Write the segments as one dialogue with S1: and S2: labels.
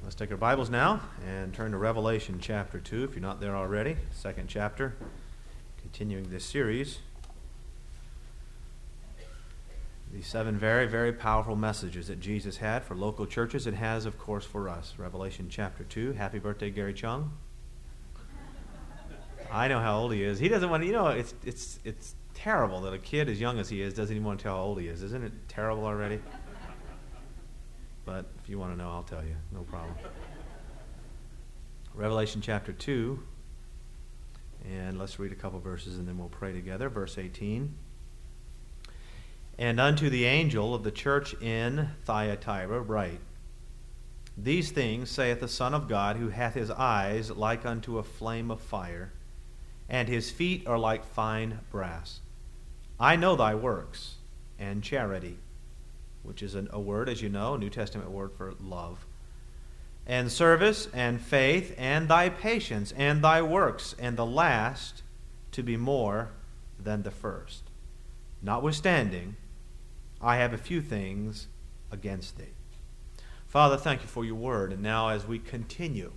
S1: Let's take our Bibles now and turn to Revelation chapter 2, if you're not there already. Second chapter, continuing this series. These 7 very, very powerful messages that Jesus had for local churches and has, of course, for us. Revelation chapter 2. Happy birthday, Gary Chung. I know how old he is. He doesn't want to, it's terrible that a kid as young as he is doesn't even want to tell how old he is. Isn't it terrible already? But if you want to know, I'll tell you. No problem. Revelation chapter 2. And let's read a couple verses and then we'll pray together. Verse 18. And unto the angel of the church in Thyatira write, These things saith the Son of God, who hath his eyes like unto a flame of fire, and his feet are like fine brass. I know thy works, and charity, which is a word, as you know, a New Testament word for love, and service, and faith, and thy patience, and thy works, and the last to be more than the first. Notwithstanding, I have a few things against thee. Father, thank you for your word. And now as we continue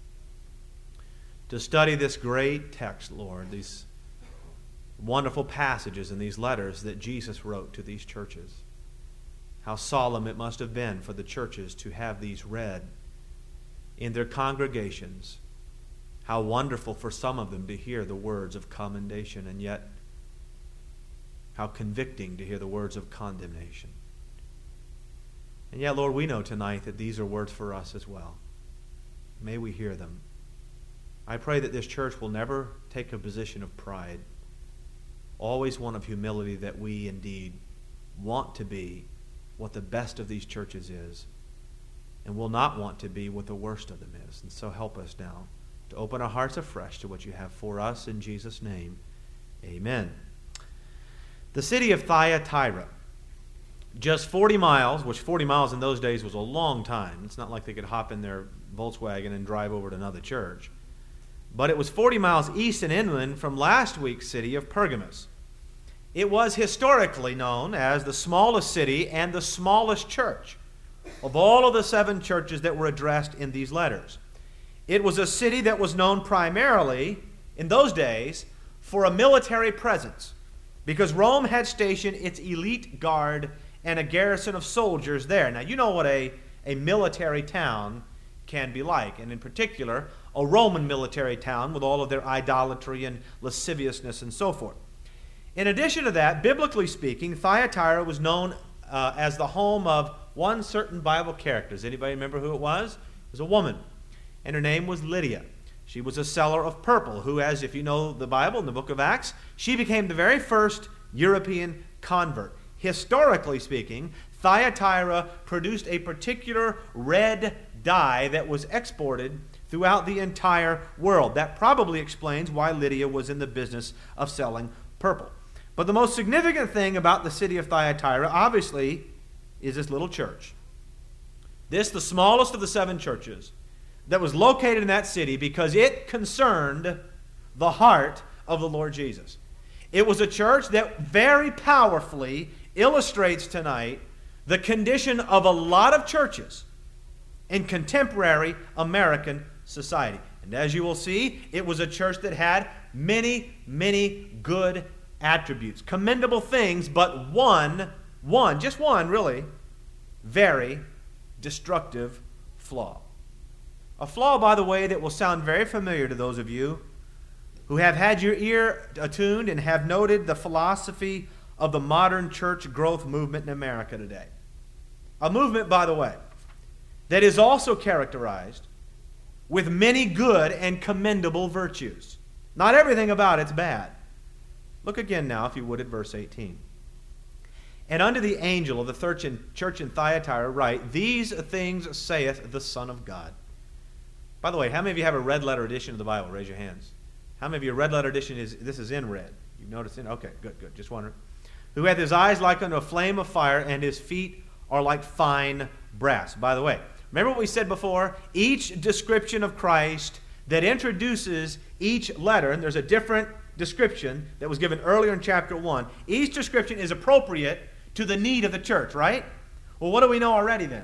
S1: to study this great text, Lord, these wonderful passages in these letters that Jesus wrote to these churches, how solemn it must have been for the churches to have these read in their congregations. How wonderful for some of them to hear the words of commendation, and yet how convicting to hear the words of condemnation. And yet, Lord, we know tonight that these are words for us as well. May we hear them. I pray that this church will never take a position of pride, always one of humility, that we indeed want to be what the best of these churches is, and will not want to be what the worst of them is. And so help us now to open our hearts afresh to what you have for us in Jesus' name. Amen. The city of Thyatira, just 40 miles, which 40 miles in those days was a long time. It's not like they could hop in their Volkswagen and drive over to another church. But it was 40 miles east and inland from last week's city of Pergamos. It was historically known as the smallest city and the smallest church of all of the 7 churches that were addressed in these letters. It was a city that was known primarily in those days for a military presence, because Rome had stationed its elite guard and a garrison of soldiers there. Now, you know what a military town can be like, and in particular, a Roman military town with all of their idolatry and lasciviousness and so forth. In addition to that, biblically speaking, Thyatira was known as the home of one certain Bible character. Does anybody remember who it was? It was a woman, and her name was Lydia. She was a seller of purple, who, as if you know the Bible in the book of Acts, she became the very first European convert. Historically speaking, Thyatira produced a particular red dye that was exported throughout the entire world. That probably explains why Lydia was in the business of selling purple. But the most significant thing about the city of Thyatira, obviously, is this little church. This, the smallest of the 7 churches, that was located in that city because it concerned the heart of the Lord Jesus. It was a church that very powerfully illustrates tonight the condition of a lot of churches in contemporary American society. And as you will see, it was a church that had many, many good attributes, commendable things, but just one really, very destructive flaw. A flaw, by the way, that will sound very familiar to those of you who have had your ear attuned and have noted the philosophy of the modern church growth movement in America today. A movement, by the way, that is also characterized with many good and commendable virtues. Not everything about it's bad. Look again now, if you would, at verse 18. And unto the angel of the church in Thyatira write, These things saith the Son of God. By the way, how many of you have a red letter edition of the Bible? Raise your hands. How many of you red letter edition this is in red? You've noticed it? Okay, good. Just wondering. Who hath his eyes like unto a flame of fire, and his feet are like fine brass. By the way, remember what we said before? Each description of Christ that introduces each letter, and there's a different description that was given earlier in chapter 1. Each description is appropriate to the need of the church, right? Well, what do we know already then?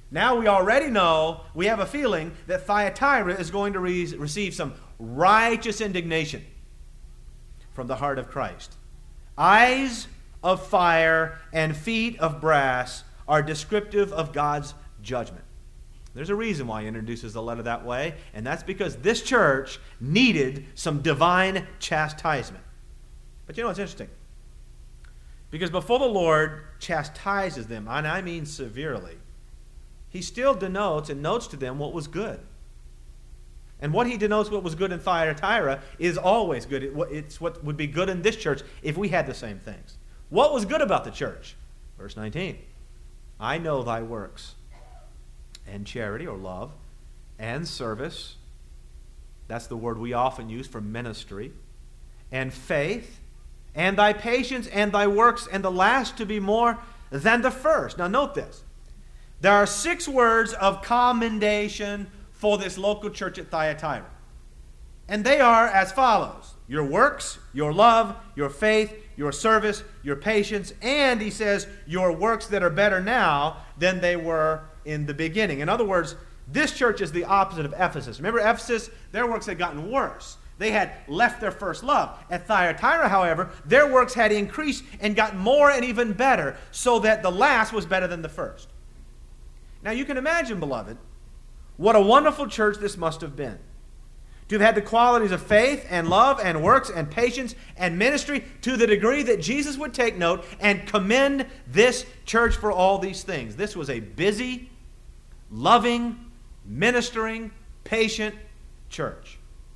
S1: Now we already know, we have a feeling that Thyatira is going to receive some righteous indignation from the heart of Christ. Eyes of fire and feet of brass are descriptive of God's judgment. There's a reason why he introduces the letter that way, and that's because this church needed some divine chastisement. But you know what's interesting? Because before the Lord chastises them, and I mean severely, he still denotes and notes to them what was good. And what he denotes what was good in Thyatira is always good. It's what would be good in this church if we had the same things. What was good about the church? Verse 19. I know thy works, and charity or love, and service. That's the word we often use for ministry. And faith, and thy patience, and thy works, and the last to be more than the first. Now note this. There are 6 words of commendation for this local church at Thyatira. And they are as follows: your works, your love, your faith, your service, your patience, and he says, your works that are better now than they were in the beginning. In other words, this church is the opposite of Ephesus. Remember Ephesus? Their works had gotten worse. They had left their first love. At Thyatira, however, their works had increased and gotten more and even better, so that the last was better than the first. Now you can imagine, beloved, what a wonderful church this must have been. To have had the qualities of faith and love and works and patience and ministry to the degree that Jesus would take note and commend this church for all these things. This was a busy, loving, ministering, patient church.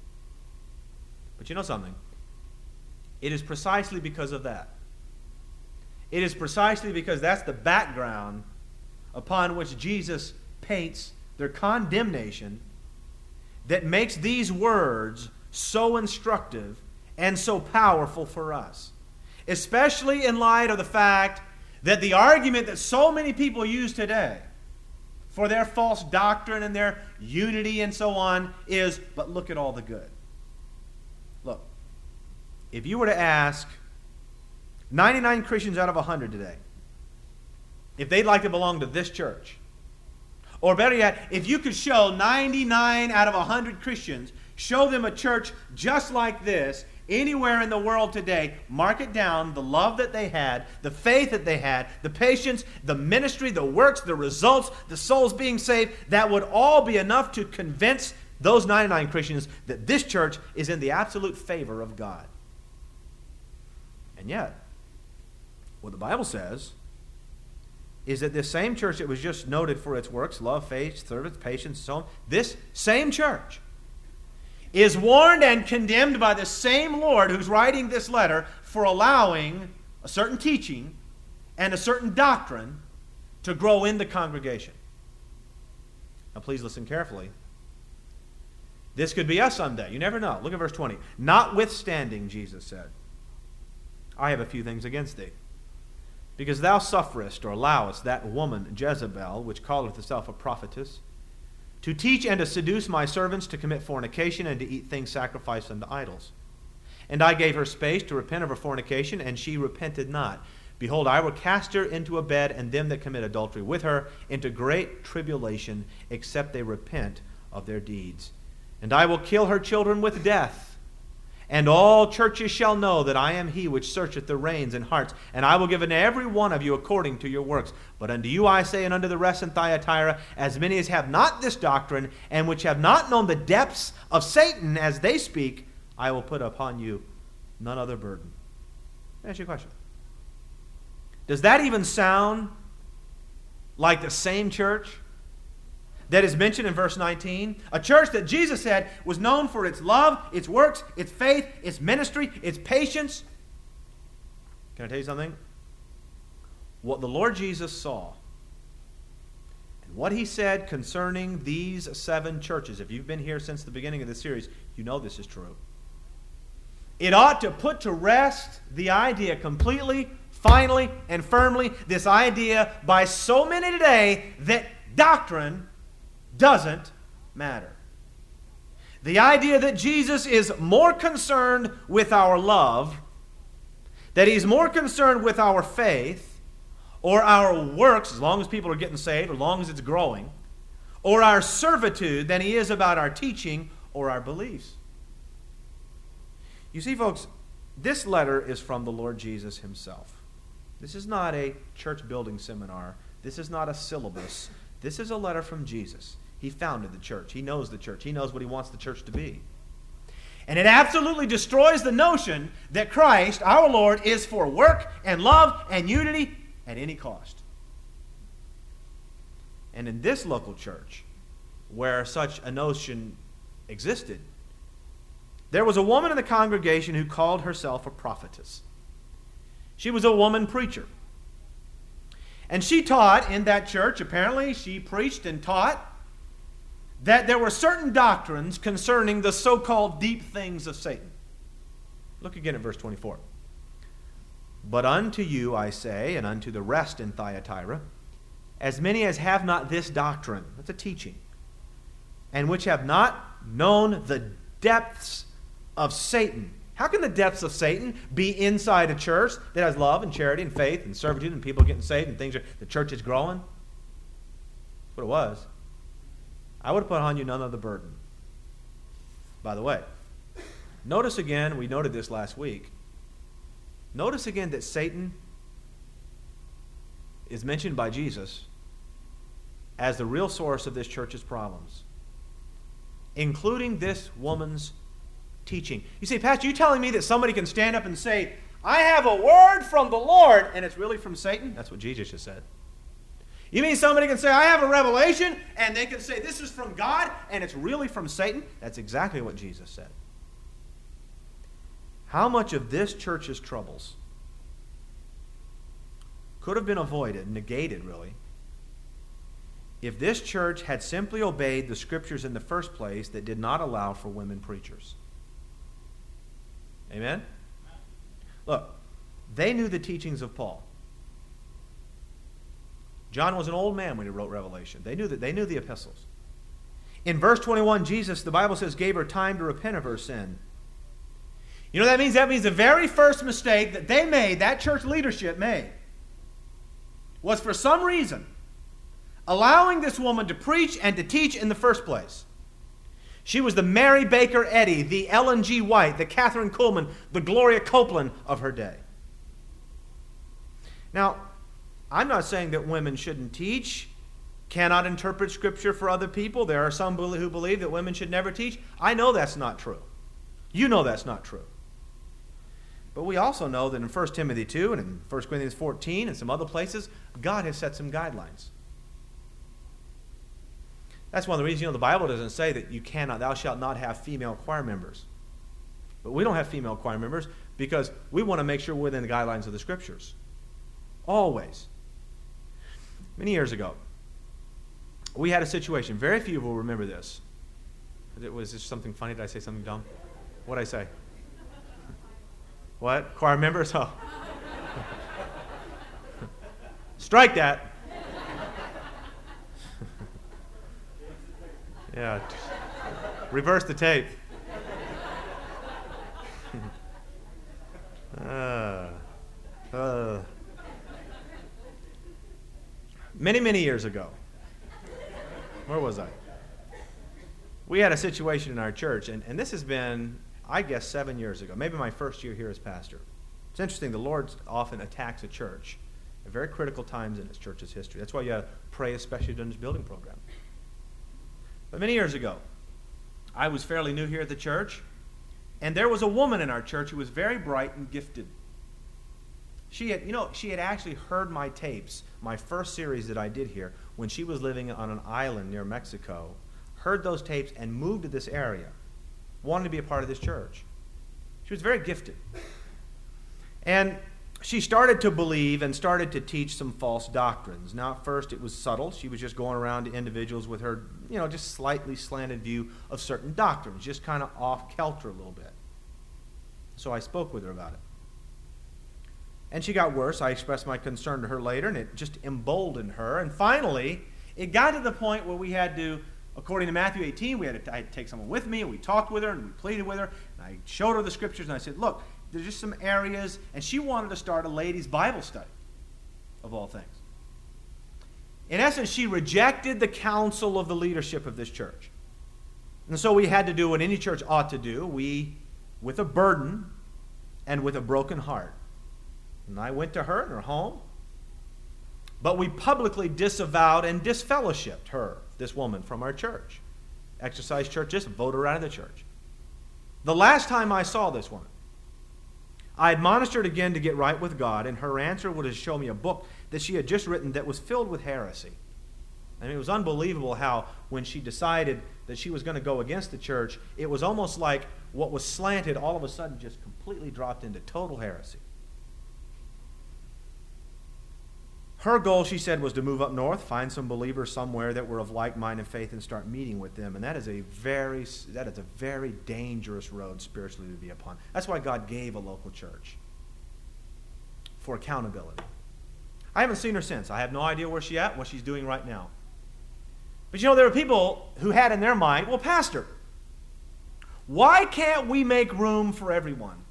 S1: But you know something? It is precisely because of that. It is precisely because that's the background upon which Jesus paints their condemnation that makes these words so instructive and so powerful for us. Especially in light of the fact that the argument that so many people use today for their false doctrine and their unity and so on is, but look at all the good. Look, if you were to ask 99 Christians out of 100 today if they'd like to belong to this church, or better yet, if you could show 99 out of 100 Christians, show them a church just like this anywhere in the world today, mark it down, the love that they had, the faith that they had, the patience, the ministry, the works, the results, the souls being saved, that would all be enough to convince those 99 Christians that this church is in the absolute favor of God. And yet, what the Bible says is that this same church that was just noted for its works, love, faith, service, patience, so on, this same church is warned and condemned by the same Lord who's writing this letter for allowing a certain teaching and a certain doctrine to grow in the congregation. Now please listen carefully. This could be us someday. You never know. Look at verse 20. Notwithstanding, Jesus said, I have a few things against thee, because thou sufferest or allowest that woman Jezebel, which calleth herself a prophetess, to teach and to seduce my servants to commit fornication and to eat things sacrificed unto idols. And I gave her space to repent of her fornication, and she repented not. Behold, I will cast her into a bed, and them that commit adultery with her into great tribulation, except they repent of their deeds. And I will kill her children with death. And all churches shall know that I am he which searcheth the reins and hearts, and I will give unto every one of you according to your works. But unto you I say, and unto the rest in Thyatira, as many as have not this doctrine, and which have not known the depths of Satan as they speak, I will put upon you none other burden. Let me ask you a question. Does that even sound like the same church that is mentioned in verse 19? A church that Jesus said was known for its love, its works, its faith, its ministry, its patience. Can I tell you something? What the Lord Jesus saw and what he said concerning these 7 churches, if you've been here since the beginning of the series, you know this is true. It ought to put to rest the idea completely, finally, and firmly, this idea by so many today that doctrine doesn't matter. The idea that Jesus is more concerned with our love, that he's more concerned with our faith, or our works, as long as people are getting saved, as long as it's growing, or our servitude than he is about our teaching or our beliefs. You see, folks, this letter is from the Lord Jesus himself. This is not a church building seminar. This is not a syllabus. This is a letter from Jesus. He founded the church. He knows the church. He knows what he wants the church to be. And it absolutely destroys the notion that Christ, our Lord, is for work and love and unity at any cost. And in this local church, where such a notion existed, there was a woman in the congregation who called herself a prophetess. She was a woman preacher. And she taught in that church, apparently she preached and taught, that there were certain doctrines concerning the so-called deep things of Satan. Look again at verse 24. But unto you I say, and unto the rest in Thyatira, as many as have not this doctrine, that's a teaching, and which have not known the depths of Satan. How can the depths of Satan be inside a church that has love and charity and faith and servitude and people getting saved and the church is growing? That's what it was. I would put on you none of the burden. By the way, notice again, we noted this last week, notice again that Satan is mentioned by Jesus as the real source of this church's problems, including this woman's teaching. You say, Pastor, you telling me that somebody can stand up and say, I have a word from the Lord, and it's really from Satan? That's what Jesus just said. You mean somebody can say, I have a revelation, and they can say, this is from God, and it's really from Satan? That's exactly what Jesus said. How much of this church's troubles could have been avoided, negated really, if this church had simply obeyed the scriptures in the first place that did not allow for women preachers? Amen? Look, they knew the teachings of Paul. John was an old man when he wrote Revelation. They knew the epistles. In verse 21, Jesus, the Bible says, gave her time to repent of her sin. You know what that means? That means the very first mistake that they made, that church leadership made, was for some reason allowing this woman to preach and to teach in the first place. She was the Mary Baker Eddy, the Ellen G. White, the Catherine Kuhlman, the Gloria Copeland of her day. Now, I'm not saying that women shouldn't teach, cannot interpret Scripture for other people. There are some who believe that women should never teach. I know that's not true. You know that's not true. But we also know that in 1 Timothy 2 and in 1 Corinthians 14 and some other places, God has set some guidelines. That's one of the reasons, the Bible doesn't say that thou shalt not have female choir members. But we don't have female choir members because we want to make sure we're within the guidelines of the Scriptures. Always. Many years ago, we had a situation. Very few will remember this. Was this something funny? Did I say something dumb? What did I say? What? Choir members? Oh. Strike that. Yeah. Reverse the tape. Many years ago. Where was I? We had a situation in our church, and this has been, I guess, 7 years ago. Maybe my first year here as pastor. It's interesting, the Lord often attacks a church at very critical times in its church's history. That's why you got to pray, especially during this building program. But many years ago, I was fairly new here at the church, and there was a woman in our church who was very bright and gifted. She had actually heard my tapes, my first series that I did here, when she was living on an island near Mexico, heard those tapes and moved to this area, wanted to be a part of this church. She was very gifted. And she started to believe and started to teach some false doctrines. Now, at first, it was subtle. She was just going around to individuals with her, just slightly slanted view of certain doctrines, just kind of off-kilter a little bit. So I spoke with her about it. And she got worse. I expressed my concern to her later, and it just emboldened her. And finally, it got to the point where we had to, according to Matthew 18, I had to take someone with me, and we talked with her, and we pleaded with her, and I showed her the Scriptures, and I said, look, there's just some areas, and she wanted to start a ladies' Bible study. of all things. In essence, she rejected the counsel of the leadership of this church. And so we had to do what any church ought to do. We, with a burden and with a broken heart. And I went to her in her home. But we publicly disavowed and disfellowshipped her, this woman, from our church. Exercise Church, just vote her out of the church. The last time I saw this woman, I admonished her again to get right with God, and her answer was to show me a book that she had just written that was filled with heresy. I mean, it was unbelievable how when she decided that she was going to go against the church, it was almost like what was slanted all of a sudden just completely dropped into total heresy. Her goal, she said, was to move up north, find some believers somewhere that were of like mind and faith, and start meeting with them. And that is a very dangerous road spiritually to be upon. That's why God gave a local church, for accountability. I haven't seen her since. I have no idea where she's at, what she's doing right now. But you know, there are people who had in their mind, well, Pastor, why can't we make room for everyone?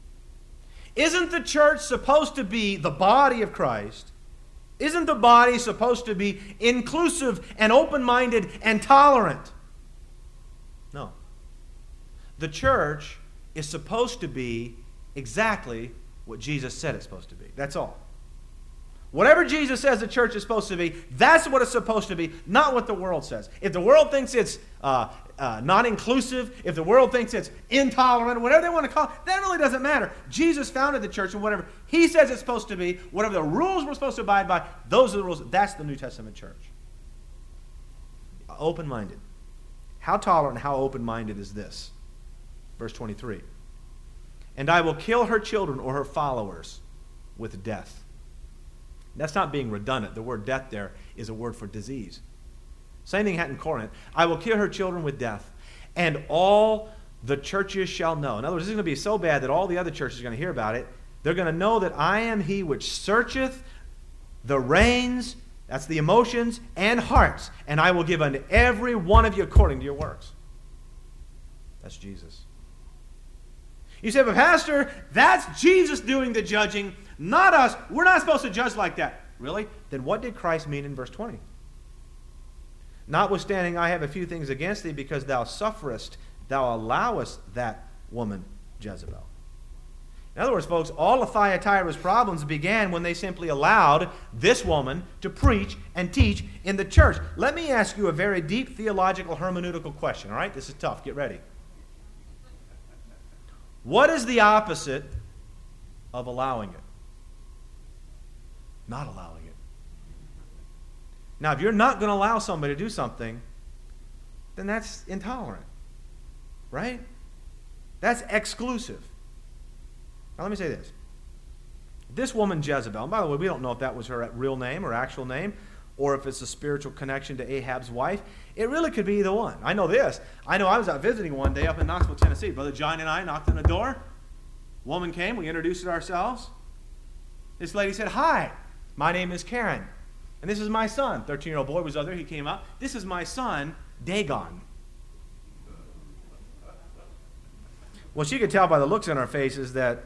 S1: Isn't the church supposed to be the body of Christ? Isn't the body supposed to be inclusive and open-minded and tolerant? No. The church is supposed to be exactly what Jesus said it's supposed to be. That's all. Whatever Jesus says the church is supposed to be, that's what it's supposed to be, not what the world says. If the world thinks it's not inclusive, if the world thinks it's intolerant, whatever they want to call it, that really doesn't matter. Jesus founded the church, and whatever he says it's supposed to be, whatever the rules we're supposed to abide by, those are the rules. That's the New Testament church. Open-minded. How tolerant and how open-minded is this? Verse 23. And I will kill her children or her followers with death. That's not being redundant. The word death there is a word for disease. Same thing happened in Corinth. I will kill her children with death, and all the churches shall know. In other words, this is going to be so bad that all the other churches are going to hear about it. They're going to know that I am he which searcheth the reins, that's the emotions, and hearts, and I will give unto every one of you according to your works. That's Jesus. You say, but Pastor, that's Jesus doing the judging, not us. We're not supposed to judge like that. Really? Then what did Christ mean in verse 20? Notwithstanding, I have a few things against thee, because thou sufferest, thou allowest that woman Jezebel. In other words, folks, all of Thyatira's problems began when they simply allowed this woman to preach and teach in the church. Let me ask you a very deep theological hermeneutical question, all right? This is tough. Get ready. What is the opposite of allowing it? Not allowing it. Now, if you're not going to allow somebody to do something, then that's intolerant, right? That's exclusive. Now, let me say this. This woman Jezebel, and by the way, we don't know if that was her real name or actual name, or if it's a spiritual connection to Ahab's wife. It really could be either one. I know this. I know I was out visiting one day up in Knoxville, Tennessee. Brother John and I knocked on the door. Woman came. We introduced ourselves. This lady said, hi, my name is Karen. And this is my son. 13-year-old boy was other. He came up. This is my son, Dagon. Well, she could tell by the looks on our faces that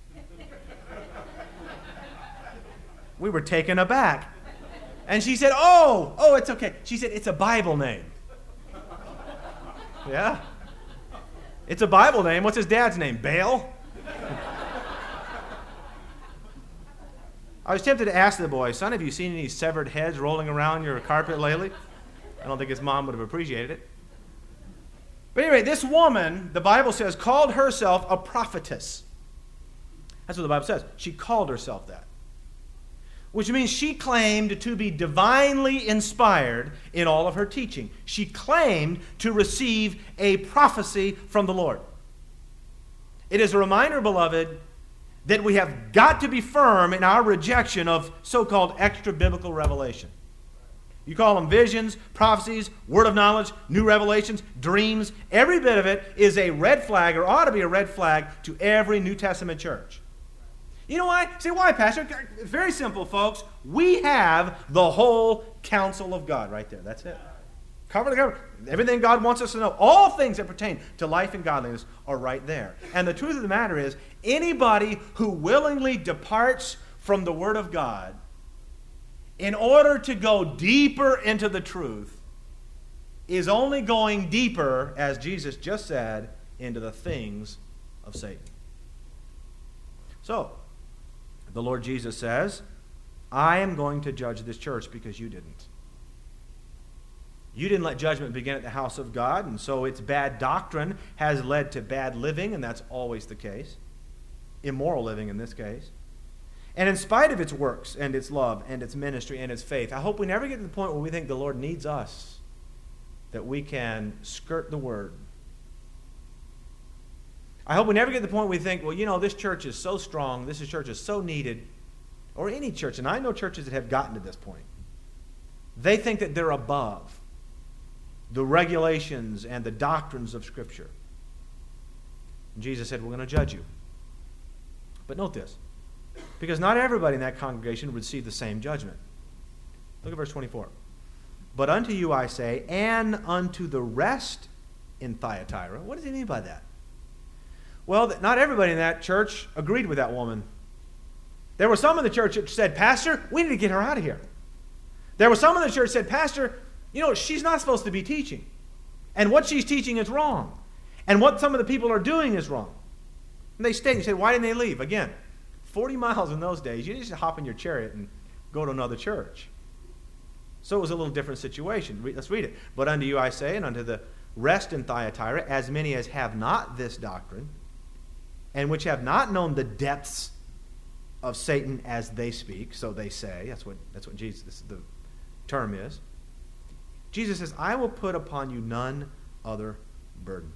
S1: we were taken aback. And she said, oh, it's okay. She said, it's a Bible name. Yeah. It's a Bible name. What's his dad's name? Baal? I was tempted to ask the boy, son, have you seen any severed heads rolling around your carpet lately? I don't think his mom would have appreciated it. But anyway, this woman, the Bible says, called herself a prophetess. That's what the Bible says. She called herself that. Which means she claimed to be divinely inspired in all of her teaching. She claimed to receive a prophecy from the Lord. It is a reminder, beloved, that we have got to be firm in our rejection of so-called extra-biblical revelation. You call them visions, prophecies, word of knowledge, new revelations, dreams. Every bit of it is a red flag, or ought to be a red flag, to every New Testament church. You know why? Say, why, Pastor? Very simple, folks. We have the whole counsel of God right there. That's it. Cover to cover. Everything God wants us to know. All things that pertain to life and godliness are right there. And the truth of the matter is, anybody who willingly departs from the Word of God in order to go deeper into the truth, is only going deeper, as Jesus just said, into the things of Satan. So, the Lord Jesus says, I am going to judge this church because you didn't. You didn't let judgment begin at the house of God, and so its bad doctrine has led to bad living, and that's always the case. Immoral living in this case. And in spite of its works and its love and its ministry and its faith, I hope we never get to the point where we think the Lord needs us, that we can skirt the word. I hope we never get to the point where we think, well, you know, this church is so strong, this church is so needed, or any church, and I know churches that have gotten to this point. They think that they're above the regulations and the doctrines of Scripture. And Jesus said, we're going to judge you. But note this, because not everybody in that congregation would receive the same judgment. Look at verse 24. But unto you I say, and unto the rest in Thyatira. What does he mean by that? Well, not everybody in that church agreed with that woman. There were some in the church that said, Pastor, we need to get her out of here. There were some in the church that said, Pastor, you know, she's not supposed to be teaching. And what she's teaching is wrong. And what some of the people are doing is wrong. And they stayed and said, why didn't they leave? Again, 40 miles in those days, you just hop in your chariot and go to another church. So it was a little different situation. Let's read it. But unto you I say, and unto the rest in Thyatira, as many as have not this doctrine, and which have not known the depths of Satan as they speak, so they say. That's what Jesus, the term is. Jesus says, I will put upon you none other burden.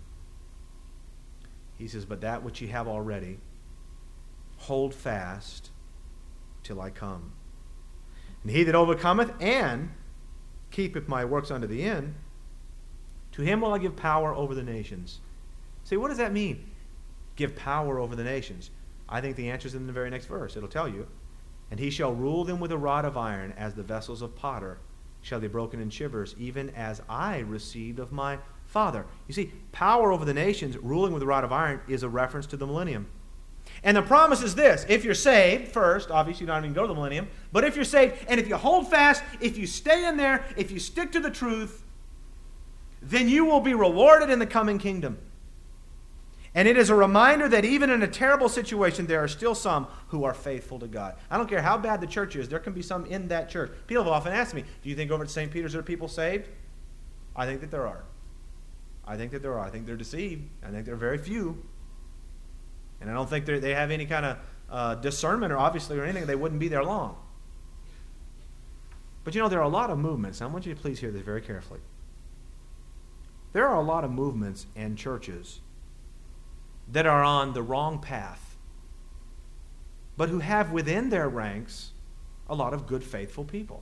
S1: He says, but that which ye have already, hold fast till I come. And he that overcometh and keepeth my works unto the end, to him will I give power over the nations. See, what does that mean? Give power over the nations. I think the answer is in the very next verse. It'll tell you. And he shall rule them with a rod of iron, as the vessels of potter shall be broken in shivers, even as I received of my Father. You see, power over the nations, ruling with a rod of iron, is a reference to the millennium. And the promise is this: if you're saved, first, obviously you don't even go to the millennium, but if you're saved, and if you hold fast, if you stay in there, if you stick to the truth, then you will be rewarded in the coming kingdom. And it is a reminder that even in a terrible situation, there are still some who are faithful to God. I don't care how bad the church is, there can be some in that church. People have often asked me, do you think over at St. Peter's there are people saved? I think that there are. I think that there are. I think they're deceived. I think there are very few. And I don't think they have any kind of discernment or obviously or anything. They wouldn't be there long. But you know, there are a lot of movements. I want you to please hear this very carefully. There are a lot of movements and churches that are on the wrong path, but who have within their ranks a lot of good, faithful people.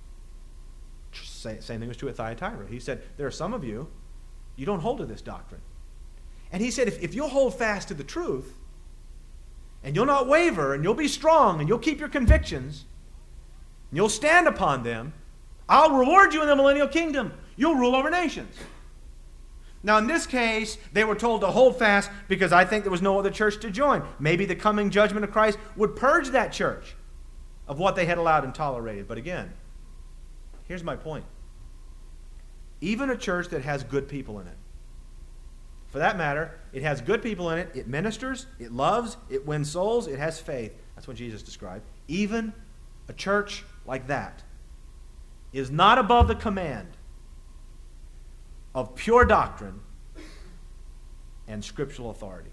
S1: Same thing was true at Thyatira. He said, there are some of you, you don't hold to this doctrine. And he said, if you'll hold fast to the truth, and you'll not waver, and you'll be strong, and you'll keep your convictions, and you'll stand upon them, I'll reward you in the millennial kingdom. You'll rule over nations. Now, in this case, they were told to hold fast because I think there was no other church to join. Maybe the coming judgment of Christ would purge that church of what they had allowed and tolerated. But again, here's my point. Even a church that has good people in it, for that matter, it has good people in it, it ministers, it loves, it wins souls, it has faith. That's what Jesus described. Even a church like that is not above the command of pure doctrine and scriptural authority.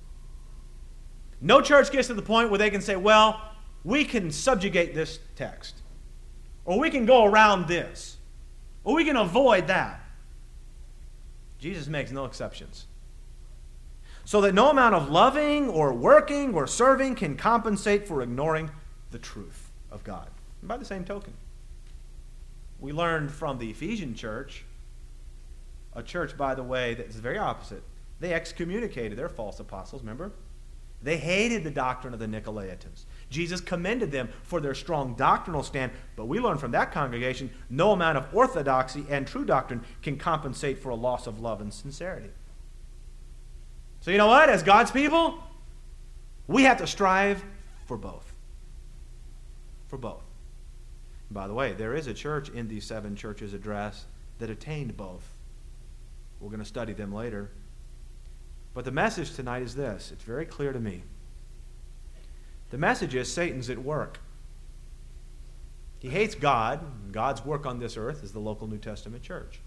S1: No church gets to the point where they can say, well, we can subjugate this text, or we can go around this, or we can avoid that. Jesus makes no exceptions. So that no amount of loving or working or serving can compensate for ignoring the truth of God. And by the same token, we learned from the Ephesian church, a church, by the way, that's the very opposite. They excommunicated their false apostles, remember? They hated the doctrine of the Nicolaitans. Jesus commended them for their strong doctrinal stand, but we learn from that congregation no amount of orthodoxy and true doctrine can compensate for a loss of love and sincerity. So you know what? As God's people, we have to strive for both. For both. By the way, there is a church in these 7 churches addressed that attained both. We're going to study them later. But the message tonight is this. It's very clear to me. The message is Satan's at work. He hates God. God's work on this earth is the local New Testament church.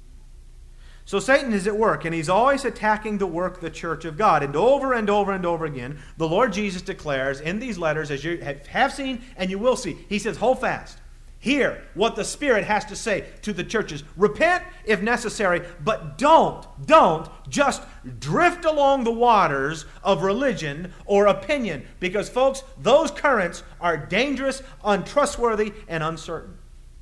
S1: So Satan is at work, and he's always attacking the work of the church of God. And over and over and over again, the Lord Jesus declares in these letters, as you have seen and you will see, he says, hold fast. Hear what the Spirit has to say to the churches. Repent if necessary, but don't just drift along the waters of religion or opinion. Because, folks, those currents are dangerous, untrustworthy, and uncertain.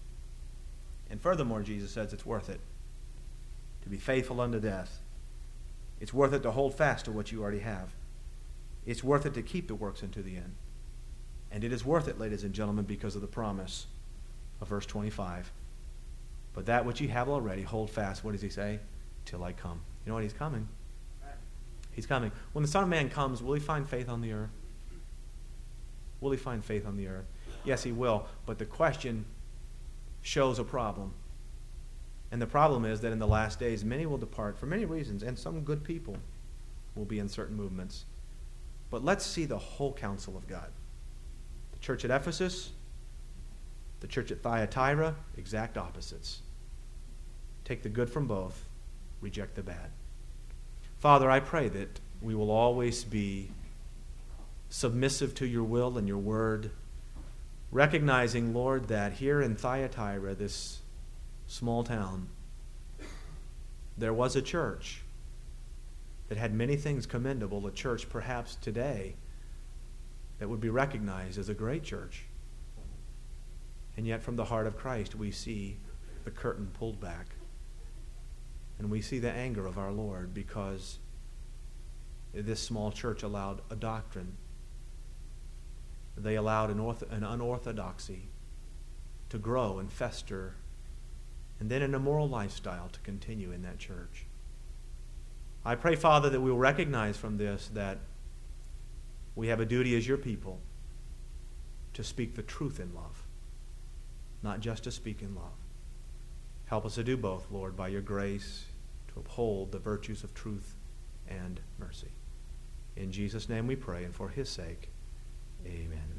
S1: And furthermore, Jesus says it's worth it to be faithful unto death. It's worth it to hold fast to what you already have. It's worth it to keep the works unto the end. And it is worth it, ladies and gentlemen, because of the promise of verse 25. But that which you have already, hold fast. What does he say? Till I come. You know what? He's coming. He's coming. When the Son of Man comes, will he find faith on the earth? Will he find faith on the earth? Yes, he will. But the question shows a problem. And the problem is that in the last days, many will depart for many reasons, and some good people will be in certain movements. But let's see the whole counsel of God. The church at Ephesus, the church at Thyatira, exact opposites. Take the good from both, reject the bad. Father, I pray that we will always be submissive to your will and your word, recognizing, Lord, that here in Thyatira, this small town, there was a church that had many things commendable, a church perhaps today that would be recognized as a great church. And yet from the heart of Christ we see the curtain pulled back. And we see the anger of our Lord because this small church allowed a doctrine. They allowed an unorthodoxy to grow and fester, and then an immoral lifestyle to continue in that church. I pray, Father, that we will recognize from this that we have a duty as your people to speak the truth in love, not just to speak in love. Help us to do both, Lord, by your grace, to uphold the virtues of truth and mercy. In Jesus' name we pray, and for his sake, amen.